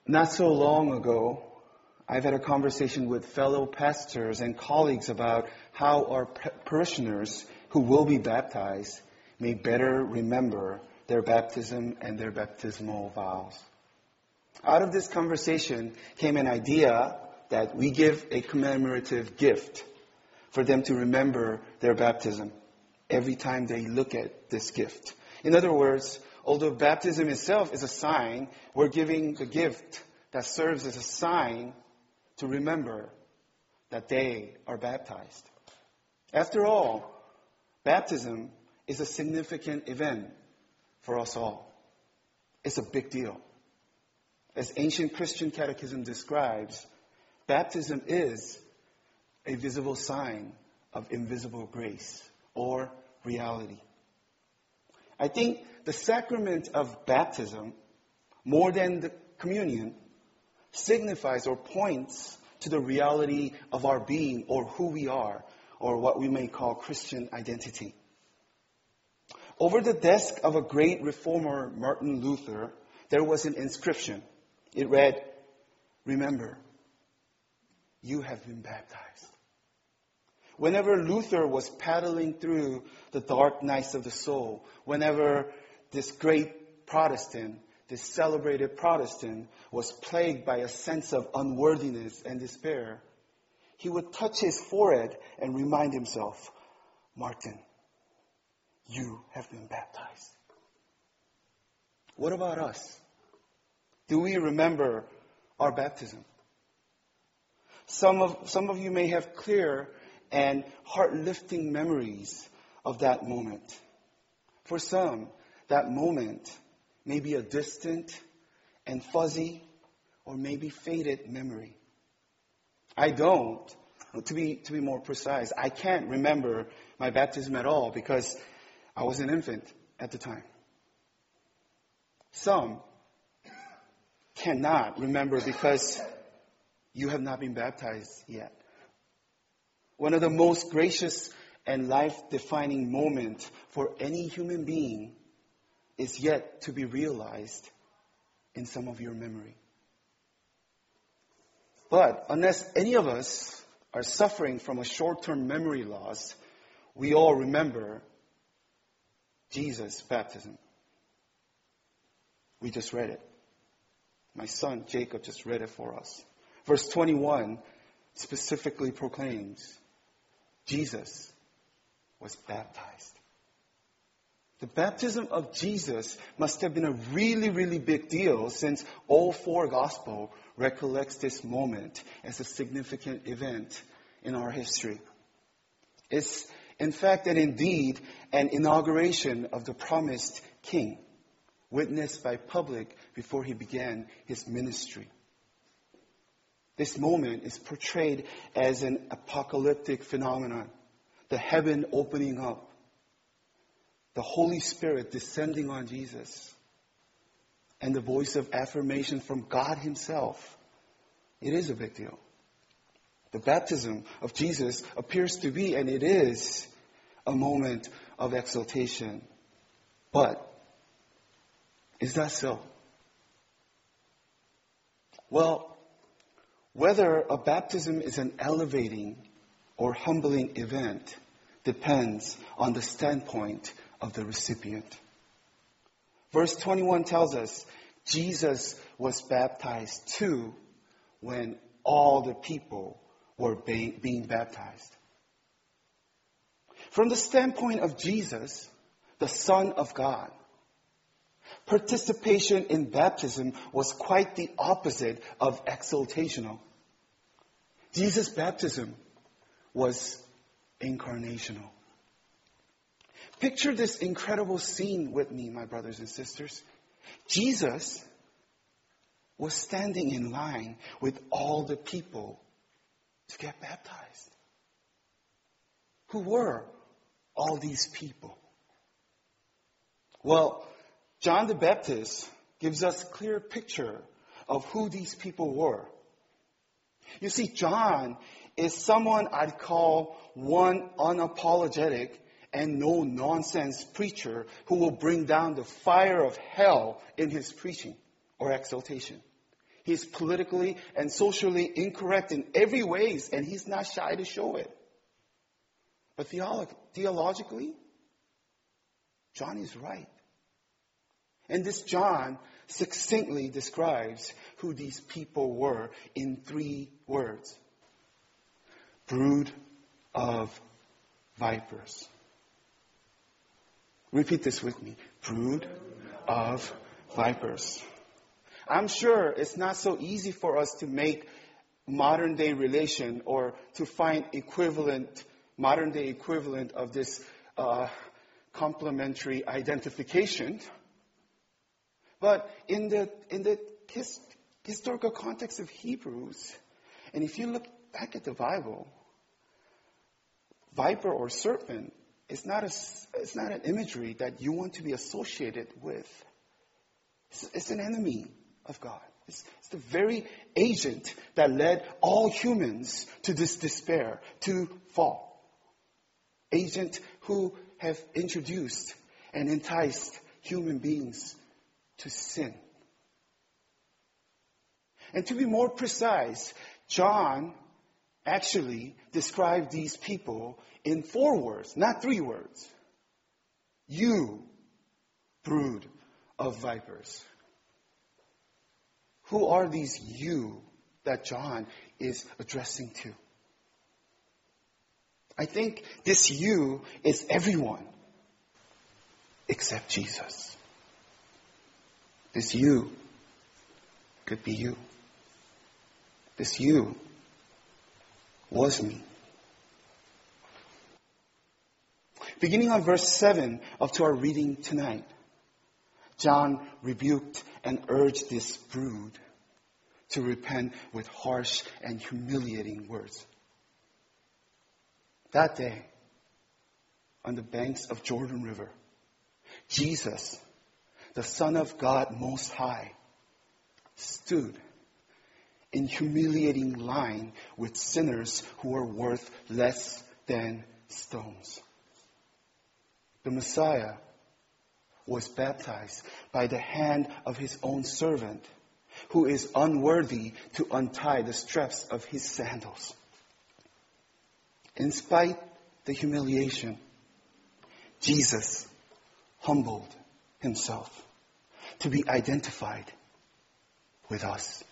Not so long ago, I've had a conversation with fellow pastors and colleagues about how our parishioners who will be baptized may better remember their baptism and their baptismal vows. Out of this conversation came an idea that we give a commemorative gift for them to remember their baptism every time they look at this gift. In other words, although baptism itself is a sign, we're giving the gift that serves as a sign to remember that they are baptized. After all, baptism is a significant event for us all. It's a big deal. As ancient Christian catechism describes, baptism is a visible sign of invisible grace or reality. I think the sacrament of baptism, more than the communion, signifies or points to the reality of our being or who we are, or what we may call Christian identity. Over the desk of a great reformer, Martin Luther, there was an inscription. It read, "Remember, you have been baptized." Whenever Luther was paddling through the dark nights of the soul, whenever this great Protestant, this celebrated Protestant, was plagued by a sense of unworthiness and despair, he would touch his forehead and remind himself, "Martin, you have been baptized." What about us? Do we remember our baptism? Some of you may have clear and heart-lifting memories of that moment. For some, that moment may be a distant and fuzzy or maybe faded memory. I don't. To be more precise, I can't remember my baptism at all because I was an infant at the time. Some cannot remember because you have not been baptized yet. One of the most gracious and life-defining moments for any human being is yet to be realized in some of your memory. But unless any of us are suffering from a short-term memory loss, we all remember Jesus' baptism. We just read it. My son Jacob just read it for us. Verse 21 specifically proclaims Jesus was baptized. The baptism of Jesus must have been a really, really big deal since all four Gospels recollects this moment as a significant event in our history. It's in fact and indeed an inauguration of the promised King, witnessed by public before he began his ministry. This moment is portrayed as an apocalyptic phenomenon, the heaven opening up, the Holy Spirit descending on Jesus, and the voice of affirmation from God himself. It is a big deal. The baptism of Jesus appears to be, and it is, a moment of exaltation. But is that so? Well, whether a baptism is an elevating or humbling event depends on the standpoint of the recipient. Verse 21 tells us Jesus was baptized too when all the people were being baptized. From the standpoint of Jesus, the Son of God, participation in baptism was quite the opposite of exaltational. Jesus' baptism was incarnational. Picture this incredible scene with me, my brothers and sisters. Jesus was standing in line with all the people to get baptized. Who were all these people? Well, John the Baptist gives us a clear picture of who these people were. You see, John is someone I'd call one unapologetic and no-nonsense preacher who will bring down the fire of hell in his preaching or exaltation. He's politically and socially incorrect in every ways, and he's not shy to show it. But theologically, John is right. And this John succinctly describes who these people were in 3 words. Brood of vipers. Repeat this with me. Brood of vipers. I'm sure it's not so easy for us to make modern day relation or to find modern day equivalent of this complementary identification. But in the historical context of Hebrews, and if you look back at the Bible, viper or serpent is not an imagery that you want to be associated with. It's an enemy of God. It's the very agent that led all humans to this despair, to fall. Agent who have introduced and enticed human beings to sin. And to be more precise, John actually described these people in 4 words, not 3 words. You, brood of vipers. Who are these you that John is addressing to? I think this you is everyone except Jesus. This you could be you. This you was me. Beginning on verse 7 of our reading tonight, John rebuked and urged this brood to repent with harsh and humiliating words. That day, on the banks of Jordan River, Jesus, the Son of God Most High, stood in humiliating line with sinners who were worth less than stones. The Messiah was baptized by the hand of his own servant, who is unworthy to untie the straps of his sandals. In spite the humiliation, Jesus humbled himself to be identified with us,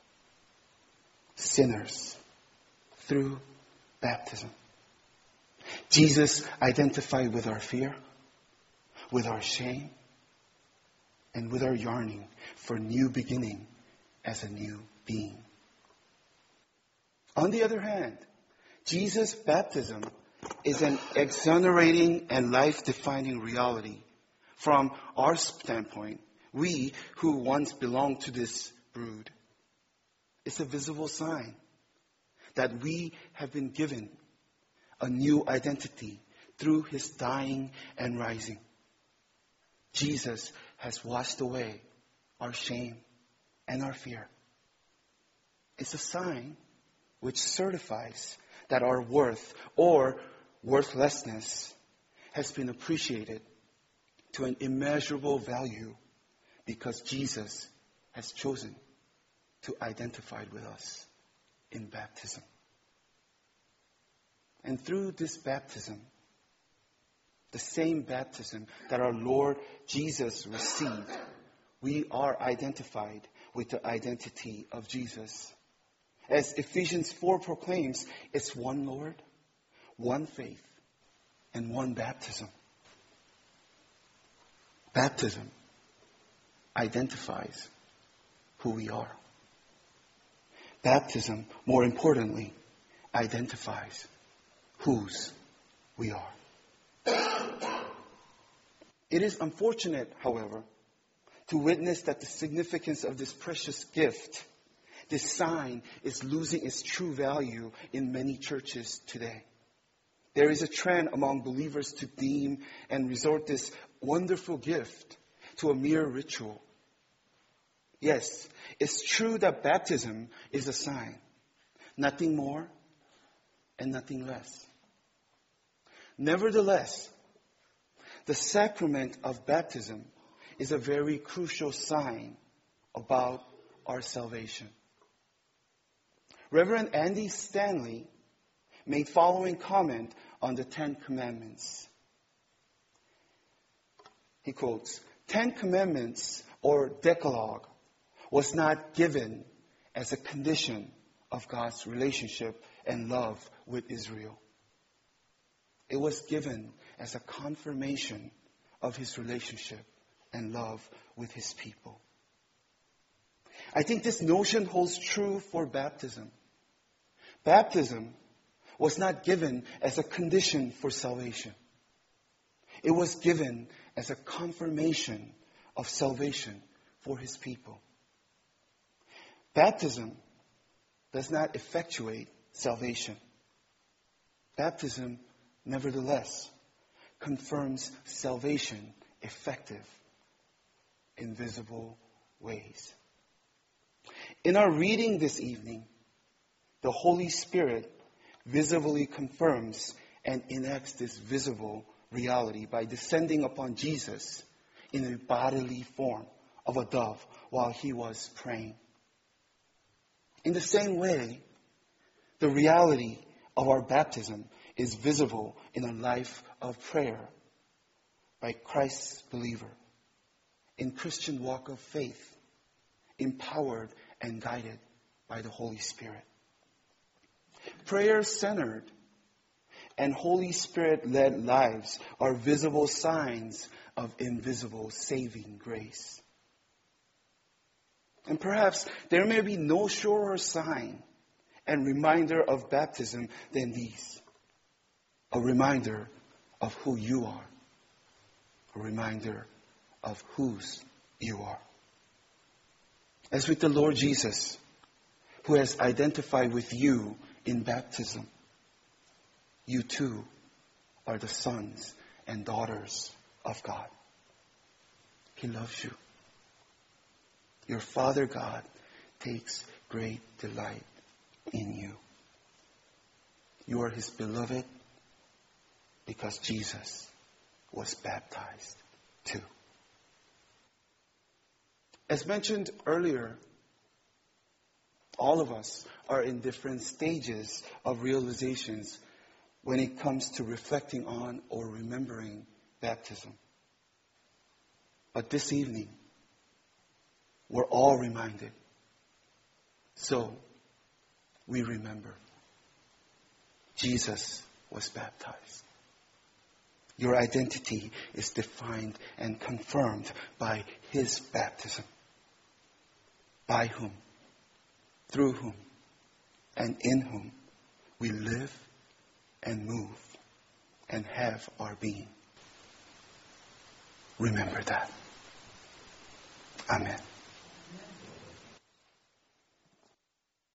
sinners, through baptism. Jesus identified with our fear, with our shame, and with our yearning for new beginning as a new being. On the other hand, Jesus' baptism is an exonerating and life-defining reality. From our standpoint, we who once belonged to this brood, it's a visible sign that we have been given a new identity through his dying and rising. Jesus has washed away our shame and our fear. It's a sign which certifies that our worth or worthlessness has been appreciated to an immeasurable value because Jesus has chosen to identify with us in baptism. And through this baptism, the same baptism that our Lord Jesus received, we are identified with the identity of Jesus. As Ephesians 4 proclaims, it's one Lord, one faith, and one baptism. Baptism identifies who we are. Baptism, more importantly, identifies whose we are. It is unfortunate, however, to witness that the significance of this precious gift, this sign, is losing its true value in many churches today. There is a trend among believers to deem and resort this wonderful gift to a mere ritual. Yes, it's true that baptism is a sign, nothing more and nothing less. Nevertheless, the sacrament of baptism is a very crucial sign about our salvation. Reverend Andy Stanley made following comment on the Ten Commandments. He quotes, 10 Commandments or Decalogue was not given as a condition of God's relationship and love with Israel. It was given as a confirmation of His relationship and love with His people. I think this notion holds true for baptism. Baptism was not given as a condition for salvation. It was given as a confirmation of salvation for His people. Baptism does not effectuate salvation. Baptism, nevertheless, confirms salvation effective in visible ways. In our reading this evening, the Holy Spirit visibly confirms and enacts this visible reality by descending upon Jesus in a bodily form of a dove while He was praying. In the same way, the reality of our baptism is visible in a life of prayer by Christ's believer, in Christian walk of faith, empowered and guided by the Holy Spirit. Prayer-centered and Holy Spirit-led lives are visible signs of invisible saving grace. And perhaps there may be no surer sign and reminder of baptism than these. A reminder of who you are. A reminder of whose you are. As with the Lord Jesus, who has identified with you in baptism, you too are the sons and daughters of God. He loves you. Your Father God takes great delight in you. You are His beloved because Jesus was baptized too. As mentioned earlier, all of us are in different stages of realizations when it comes to reflecting on or remembering baptism. But this evening, we're all reminded. So, we remember. Jesus was baptized. Your identity is defined and confirmed by His baptism. By whom, through whom, and in whom we live and move and have our being. Remember that. Amen.